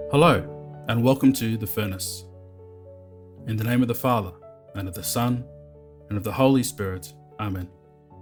Hello, and welcome to The Furnace. In the name of the Father, and of the Son, and of the Holy Spirit. Amen.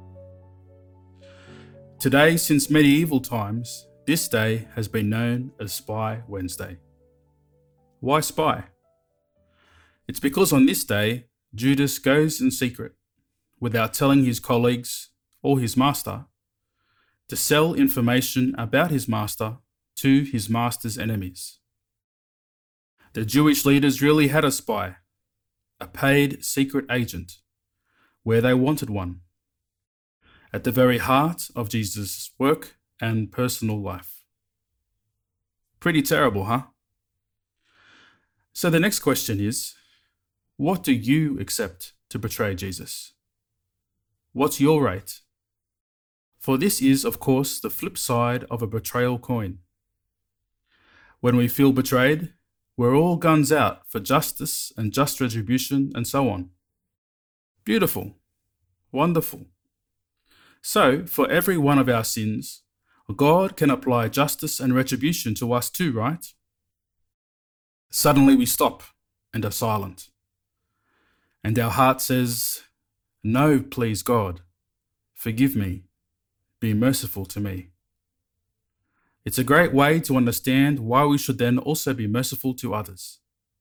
Today, since medieval times, this day has been known as Spy Wednesday. Why spy? It's because on this day, Judas goes in secret, without telling his colleagues or his master, to sell information about his master to his master's enemies. The Jewish leaders really had a spy, a paid secret agent, where they wanted one, at the very heart of Jesus' work and personal life. Pretty terrible, huh? So the next question is, what do you accept to betray Jesus? What's your rate? For this is, of course, the flip side of a betrayal coin. When we feel betrayed, we're all guns out for justice and just retribution and so on. Beautiful. Wonderful. So, for every one of our sins, God can apply justice and retribution to us too, right? Suddenly we stop and are silent. And our heart says, "No, please God, forgive me, be merciful to me." It's a great way to understand why we should then also be merciful to others.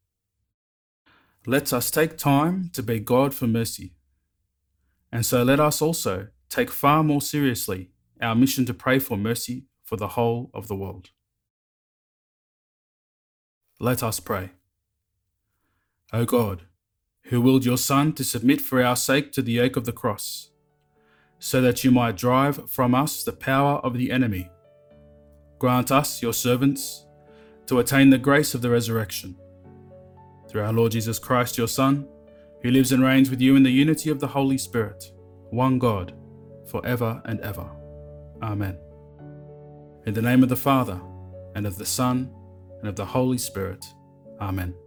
Let us take time to beg God for mercy. And so let us also take far more seriously our mission to pray for mercy for the whole of the world. Let us pray. O God, who willed your Son to submit for our sake to the yoke of the cross, so that you might drive from us the power of the enemy, grant us, your servants, to attain the grace of the resurrection. Through our Lord Jesus Christ, your Son, who lives and reigns with you in the unity of the Holy Spirit, one God, forever and ever. Amen. In the name of the Father, and of the Son, and of the Holy Spirit. Amen.